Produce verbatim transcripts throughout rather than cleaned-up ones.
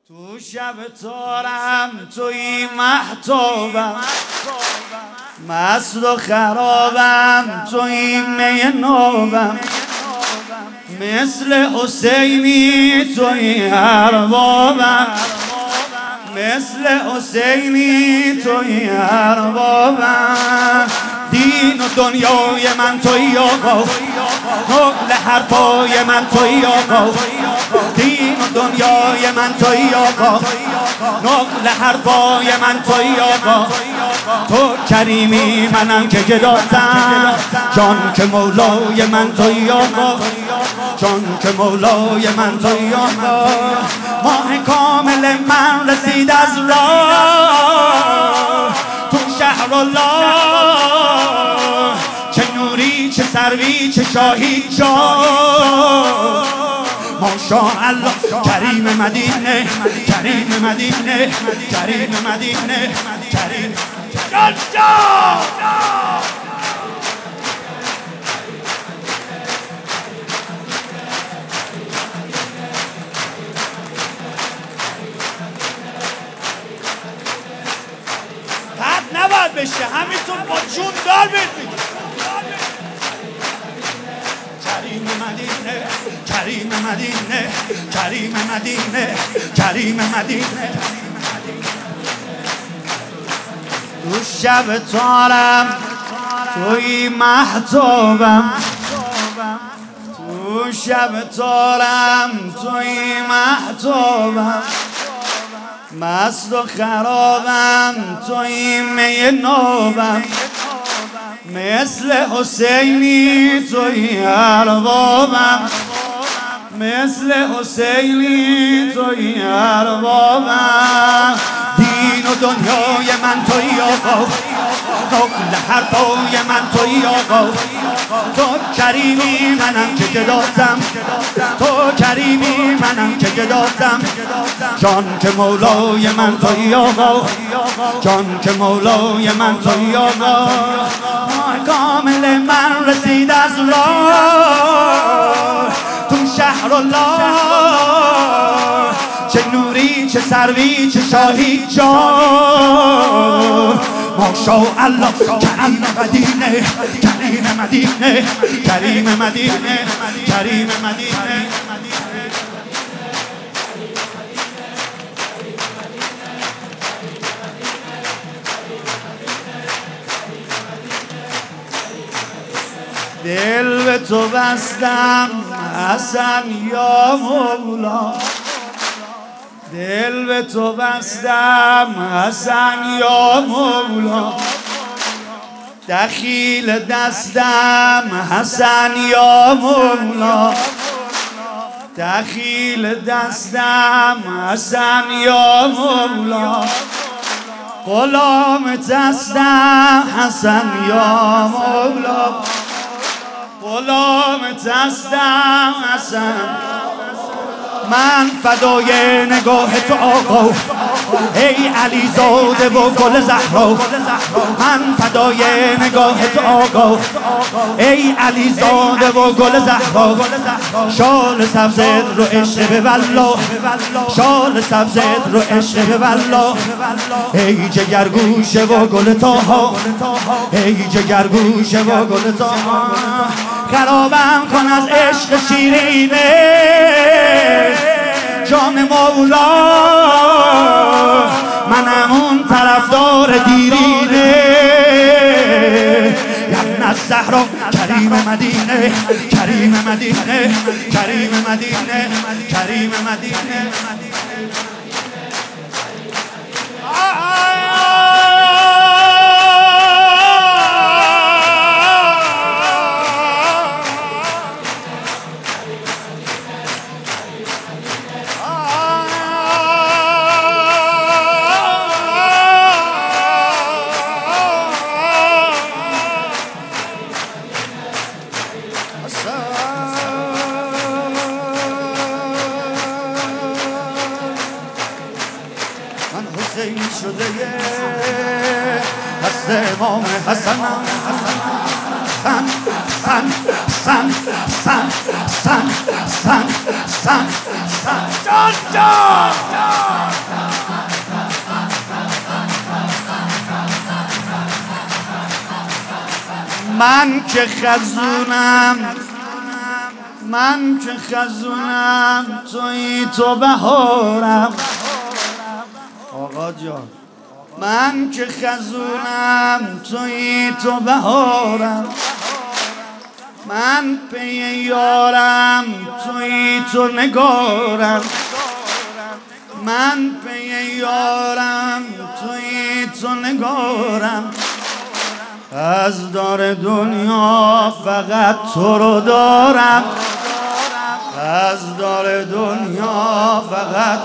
تو شب تارم توی مهتابم، مست و خرابم توی می نابم، مثل حسینی توی اربابم، مثل حسینی توی اربابم. دین و دنیای من توی آقا، نقل حرفای من توی آقا. دین و دنیای من توی آقا، نقل حرفای من توی آقا. تو کریمی منم که گداتم، جان که مولای من توی آقا، جان که مولای من توی آقا. ماه کامل من رسید از راه تو شهر الله، چه نوری چه سروی چه شاهی جان. ماشاءالله کریم مدینه، کریم مدینه، کریم مدینه، کریم جان جان. بعد نباید بشه، همینطور با جون دار بید. کریم مدینه، کریم مدینه، کریم مدینه، کریم مدینه. تو شب تارم توی مهتابم، تو شب تارم توی مهتابم، مست و خرابم توی می نابم، مثل حسینی توی اربابم، مثل حسینی توی اربابم. دین و دنیای من توی آقا، نقل حرفای من توی آقا. تو کریمی منم که گداتم، تو کریمی منم که گداتم. جان که مولای من توی آقا، جان که مولای من توی آقا. ماه کامل من رسید از راه تو شهر الله، چه نوری چه سروی چه شاهی جان. ماشاءالله کریم مدینه، کریم مدینه، کریم مدینه، کریم مدینه. دل به تو بستم حسن یا مولا، دل به تو بستم حسن یا مولا. دخیل دستم حسن یا مولا، دخیل دستم حسن یا مولا. غلام دستم حسن یا مولا، غلام دستم حسن. من فدای نگاه تو آقا، ای علی زاده و گل زهرا. من فدای نگاه تو آقا، ای علی زاده و گل زهرا. شال سبزت رو عشق به والله، شال سبزت رو عشق به والله. ای جگرگوشه و گل تاها، ای جگرگوشه و گل تاها. خرابم کن از عشق شیرینه جان مولا، منم اون طرفدار دیرینه. یبن الزهرا کریم مدینه، کریم مدینه، کریم مدینه، کریم مدینه. من حسین شده هست امام حسنم، سن سن سن سن سن سن سن سن جان جان من که خزونم من که خزونم توی تو بهارم آقا جان من که خزونم توی تو بهارم من پی یارم توی تو نگارم من پی یارم توی تو نگارم از دار دنیا فقط تو رو دارم از دار دنیا فقط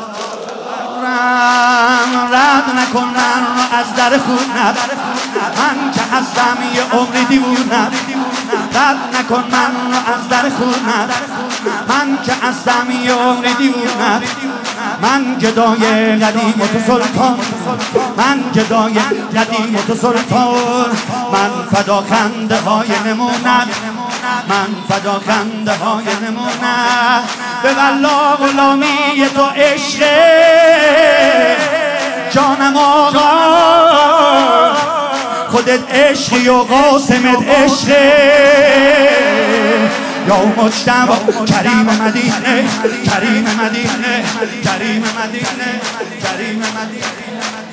دارم رد نکن من رو از در خونت من که هستم یه عمری دیوونت رد نکن من رو از در خونت من که هستم یه عمری دیوونت من گدای قدیم و تو سلطان من گدای قدیم و تو سلطان من فدا خنده های نمونت من فدا خنده های نمونت به والله غلامی تو عشقه جانم آقا خودت عشقی و قاسمت عشقه یا مجتبی کریم مدینه کریم مدینه کریم مدینه کریم مدینه